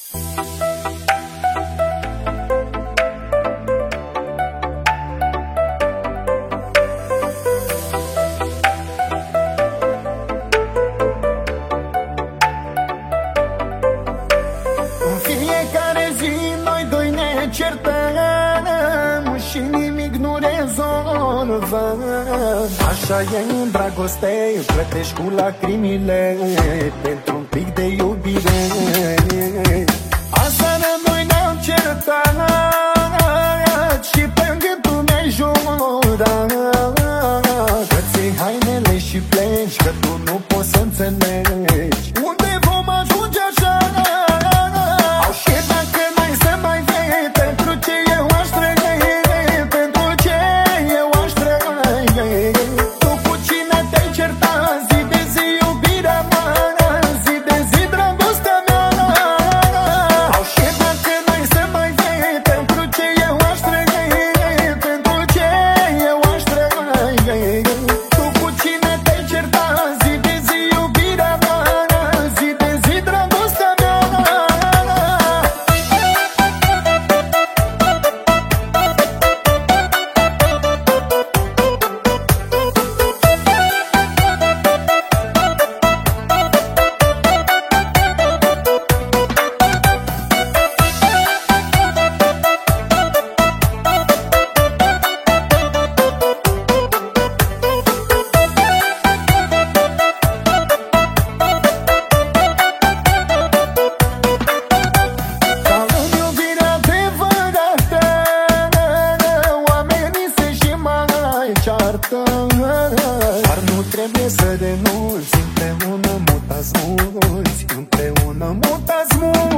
Fiecare zi noi doi ne certăm și nimic nu rezolvă. Așa e în dragoste, plătești cu lacrimile pentru un pic de iubire. Aseară noi ne-am certat și pe gând tu mi-ai jurat că ții hainele și pleci, că tu nu poți să înțelegi unde vom ajunge așa. Dar nu trebuie să renunți, împreună mutați mulți, împreună mutați mulți.